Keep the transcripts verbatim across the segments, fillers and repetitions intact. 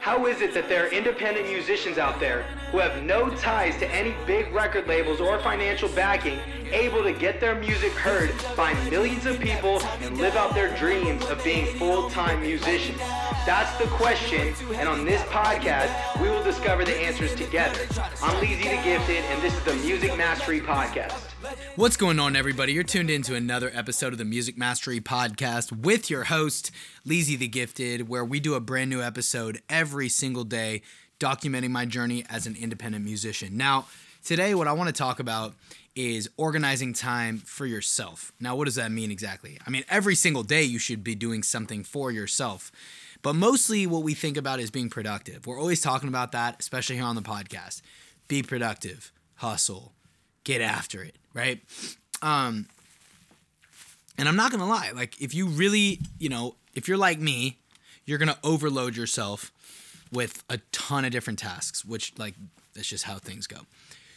How is it that there are independent musicians out there who have no ties to any big record labels or financial backing, able to get their music heard by millions of people and live out their dreams of being full-time musicians? That's the question, and on this podcast, we will discover the answers together. I'm Leezy the Gifted, and this is the Music Mastery Podcast. What's going on, everybody? You're tuned into another episode of the Music Mastery Podcast with your host, Leezy the Gifted, where we do a brand new episode every single day documenting my journey as an independent musician. Now, today what I want to talk about is organizing time for yourself. Now, what does that mean exactly? I mean, every single day you should be doing something for yourself. But mostly what we think about is being productive. We're always talking about that, especially here on the podcast. Be productive, hustle, get after it, right? Um, and I'm not going to lie. Like, if you really, you know, if you're like me, you're going to overload yourself with a ton of different tasks, which, like, that's just how things go.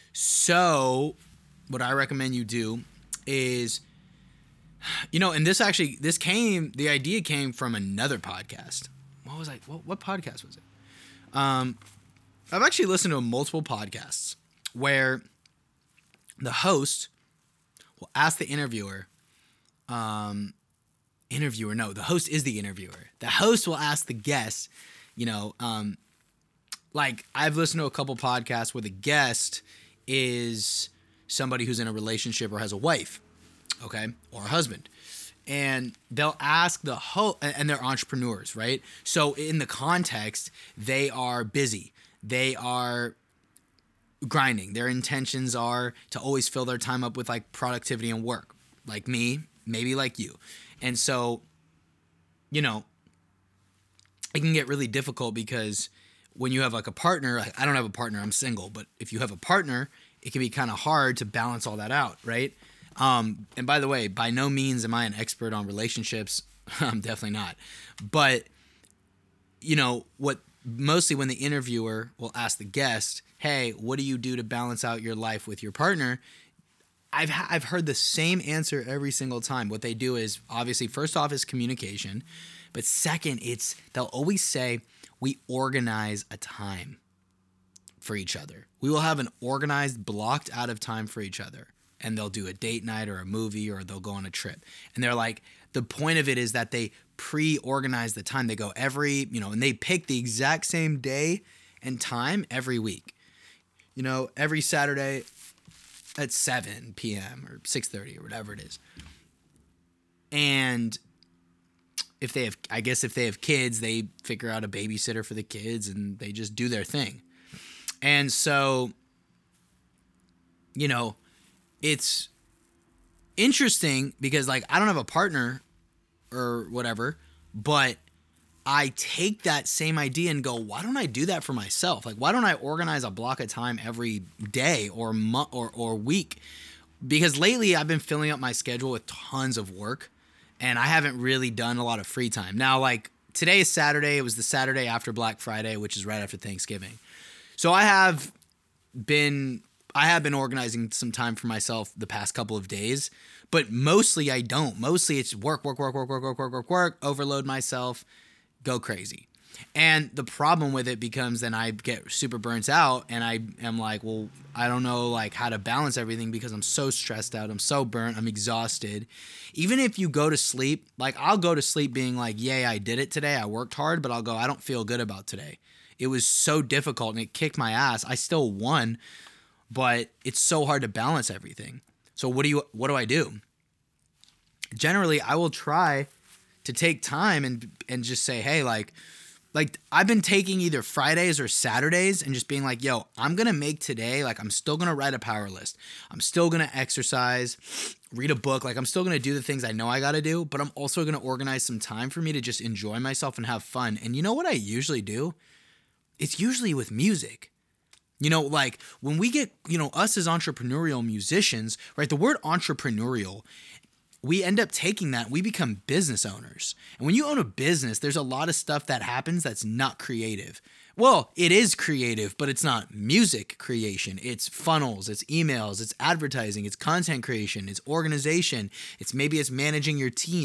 So what I recommend you do is, you know, and this actually, this came, the idea came from another podcast. What was I, what, what podcast was it? Um, I've actually listened to multiple podcasts where the host will ask the interviewer, um, interviewer, no, the host is the interviewer. The host will ask the guest, you know, um, like I've listened to a couple podcasts where the guest is somebody who's in a relationship or has a wife, okay, or a husband. And they'll ask the host, and they're entrepreneurs, right? So in the context, they are busy. They are grinding. Their intentions are to always fill their time up with like productivity and work, like me, maybe like you. And so, you know, it can get really difficult because when you have like a partner, like I don't have a partner, I'm single, but if you have a partner, it can be kind of hard to balance all that out, right? Um, and by the way, by no means am I an expert on relationships. I'm definitely not. But, you know, what mostly when the interviewer will ask the guest, hey, what do you do to balance out your life with your partner? I've ha- I've heard the same answer every single time. What they do is, obviously, first off is communication. But second, it's they'll always say, we organize a time for each other. We will have an organized, blocked out of time for each other. And they'll do a date night or a movie or they'll go on a trip. And they're like, the point of it is that they pre-organize the time. They go every, you know, and they pick the exact same day and time every week. You know, every Saturday at seven p.m. or six thirty or whatever it is. And if they have, I guess if they have kids, they figure out a babysitter for the kids and they just do their thing. And so, you know, it's interesting because, like, I don't have a partner or whatever, but I take that same idea and go, why don't I do that for myself? Like, why don't I organize a block of time every day or month or, or week? Because lately I've been filling up my schedule with tons of work and I haven't really done a lot of free time. Now, like, today is Saturday. It was the Saturday after Black Friday, which is right after Thanksgiving. So I have been... I have been organizing some time for myself the past couple of days, but mostly I don't. Mostly it's work, work, work, work, work, work, work, work, work, overload myself, go crazy. And the problem with it becomes then I get super burnt out and I am like, well, I don't know like how to balance everything because I'm so stressed out. I'm so burnt. I'm exhausted. Even if you go to sleep, like I'll go to sleep being like, yay, I did it today. I worked hard, but I'll go, I don't feel good about today. It was so difficult and it kicked my ass. I still won. But it's so hard to balance everything. So what do you what do I do? Generally, I will try to take time and and just say, hey, like, like I've been taking either Fridays or Saturdays and just being like, yo, I'm gonna make today, like I'm still gonna write a power list. I'm still gonna exercise, read a book, like I'm still gonna do the things I know I gotta do, but I'm also gonna organize some time for me to just enjoy myself and have fun. And you know what I usually do? It's usually with music. You know, like when we get, you know, us as entrepreneurial musicians, right? The word entrepreneurial, we end up taking that, we become business owners. And when you own a business, there's a lot of stuff that happens that's not creative. Well, it is creative, but it's not music creation. It's funnels, it's emails, it's advertising, it's content creation, it's organization. It's maybe it's managing your team.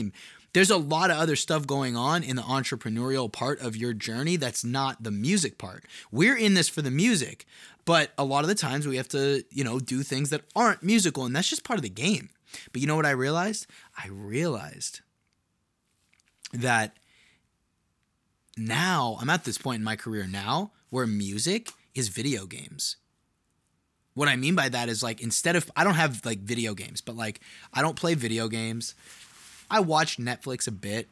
there's a lot of other stuff going on in the entrepreneurial part of your journey that's not the music part. We're in this for the music, but a lot of the times we have to, you know, do things that aren't musical, and that's just part of the game. But you know what I realized? I realized that now I'm at this point in my career now where music is video games. What I mean by that is, like, instead of, I don't have like video games, but like I don't play video games. I watch Netflix a bit,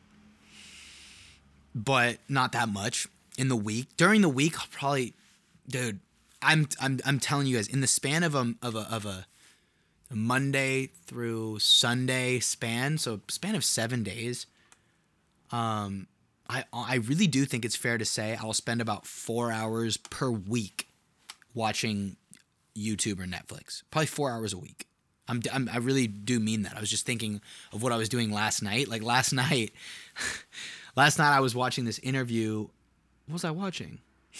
but not that much in the week. During the week, I'll probably, dude, I'm I'm I'm telling you guys, in the span of a of a of a, a Monday through Sunday span, so span of seven days, um, I I really do think it's fair to say I'll spend about four hours per week watching YouTube or Netflix. Probably four hours a week. I'm, I'm I really do mean that. I was just thinking of what I was doing last night. Like last night, last night I was watching this interview. What was I watching?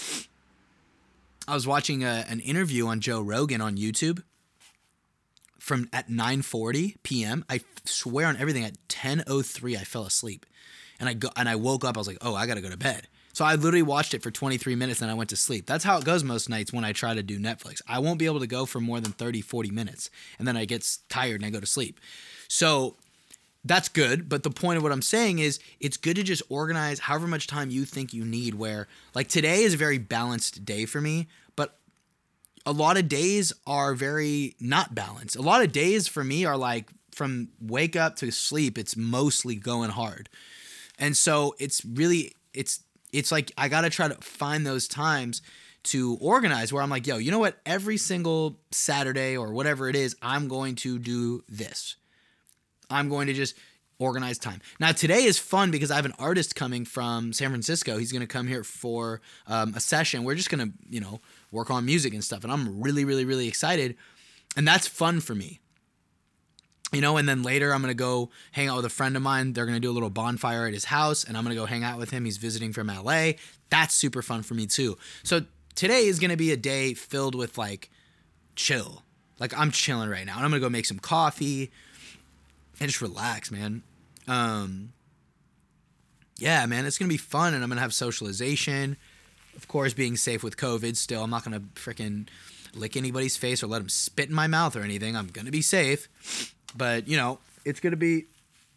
I was watching a, an interview on Joe Rogan on YouTube from at nine forty p.m. I swear on everything, at ten oh three I fell asleep. And I go and I woke up, I was like, oh, I gotta go to bed. So I literally watched it for twenty-three minutes and I went to sleep. That's how it goes most nights when I try to do Netflix. I won't be able to go for more than thirty, forty minutes. And then I get tired and I go to sleep. So that's good. But the point of what I'm saying is it's good to just organize however much time you think you need, where like today is a very balanced day for me, but a lot of days are very not balanced. A lot of days for me are like from wake up to sleep, it's mostly going hard. And so it's really, it's, It's like I got to try to find those times to organize where I'm like, yo, you know what? Every single Saturday or whatever it is, I'm going to do this. I'm going to just organize time. Now, today is fun because I have an artist coming from San Francisco. He's going to come here for um, a session. We're just going to, you know, work on music and stuff. And I'm really, really, really excited. And that's fun for me. You know, and then later I'm going to go hang out with a friend of mine. They're going to do a little bonfire at his house, and I'm going to go hang out with him. He's visiting from L A. That's super fun for me too. So today is going to be a day filled with like chill. Like I'm chilling right now, and I'm going to go make some coffee and just relax, man. Um, yeah, man, it's going to be fun, and I'm going to have socialization. Of course, being safe with COVID still. I'm not going to freaking lick anybody's face or let them spit in my mouth or anything. I'm going to be safe. But, you know, it's going to be,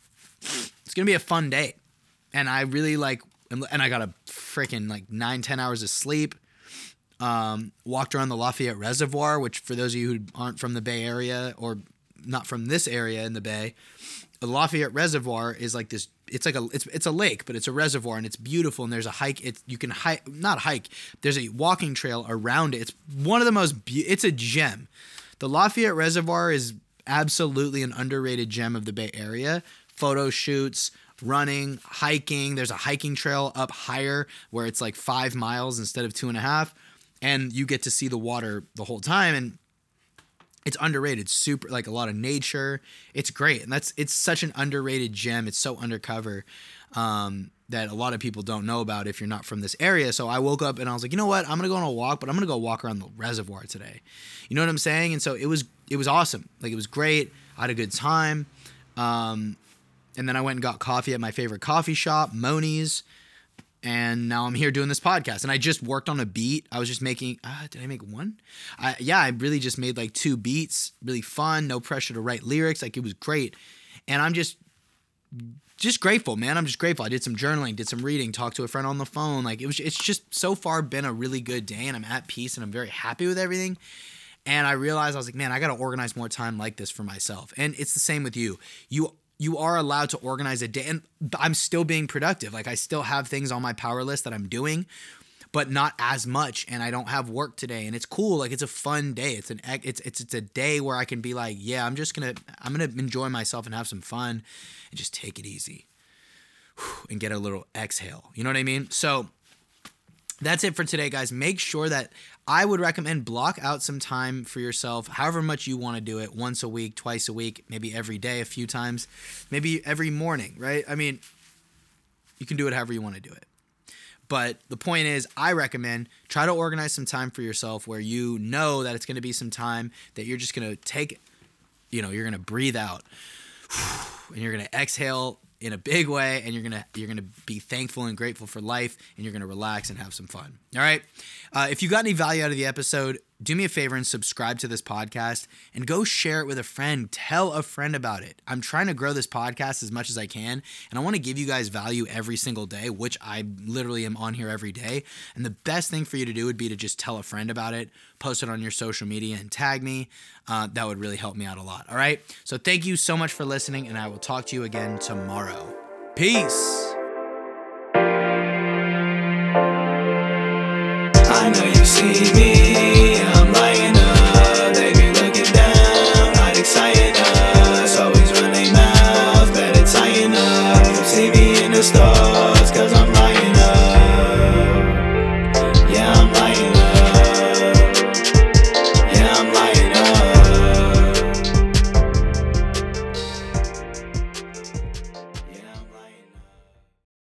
it's going to be a fun day. And I really like, and I got a freaking like nine, ten hours of sleep. Um, walked around the Lafayette Reservoir, which for those of you who aren't from the Bay Area or not from this area in the Bay, the Lafayette Reservoir is like this, it's like a, it's, it's a lake, but it's a reservoir and it's beautiful. And there's a hike. It's, you can hike, not hike. There's a walking trail around it. It's one of the most, be- it's a gem. The Lafayette Reservoir is absolutely an underrated gem of the Bay Area. Photo shoots, running, hiking. There's a hiking trail up higher where it's like five miles instead of two and a half. And you get to see the water the whole time. And it's underrated. Super, like a lot of nature. It's great. And that's, it's such an underrated gem. It's so undercover um, that a lot of people don't know about if you're not from this area. So I woke up and I was like, you know what? I'm going to go on a walk, but I'm going to go walk around the reservoir today. You know what I'm saying? And so it was, it was awesome. Like it was great. I had a good time. Um, and then I went and got coffee at my favorite coffee shop, Moni's. And now I'm here doing this podcast. And I just worked on a beat. I was just making, uh, did I make one? I, yeah, I really just made like two beats. Really fun. No pressure to write lyrics. Like it was great. And I'm just, just grateful, man. I'm just grateful. I did some journaling, did some reading, talked to a friend on the phone. Like it was, it's just so far been a really good day, and I'm at peace and I'm very happy with everything. And I realized I was like, man, I got to organize more time like this for myself. And it's the same with you. You you are allowed to organize a day, and I'm still being productive. Like I still have things on my power list that I'm doing, but not as much. And I don't have work today, and it's cool. Like it's a fun day. It's an it's it's it's a day where I can be like, yeah, I'm just gonna I'm gonna enjoy myself and have some fun, and just take it easy, and get a little exhale. You know what I mean? So that's it for today, guys. Make sure that I would recommend block out some time for yourself, however much you want to do it, once a week, twice a week, maybe every day, a few times, maybe every morning, right? I mean, you can do it however you want to do it. But the point is, I recommend try to organize some time for yourself where you know that it's going to be some time that you're just going to take, you know, you're going to breathe out and you're going to exhale in a big way, and you're gonna you're gonna be thankful and grateful for life, and you're gonna relax and have some fun. All right. Uh, if you got any value out of the episode, do me a favor and subscribe to this podcast and go share it with a friend. Tell a friend about it. I'm trying to grow this podcast as much as I can, and I want to give you guys value every single day, which I literally am on here every day. And the best thing for you to do would be to just tell a friend about it, post it on your social media, and tag me. Uh, that would really help me out a lot. All right. So thank you so much for listening, and I will talk to you again tomorrow. Peace. I know you see me.